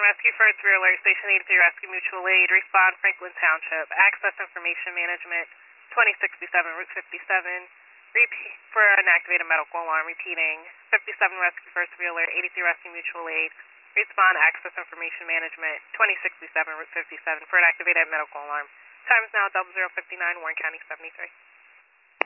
Rescue First Rear Alert, Station 83 Rescue Mutual Aid, respond Franklin Township, Access Information Management, 2067 Route 57, repeat for an activated medical alarm, repeating 57 Rescue First Rear Alert, 83 Rescue Mutual Aid, respond Access Information Management, 2067 Route 57 for an activated medical alarm. Time is now 00:59, Warren County 73.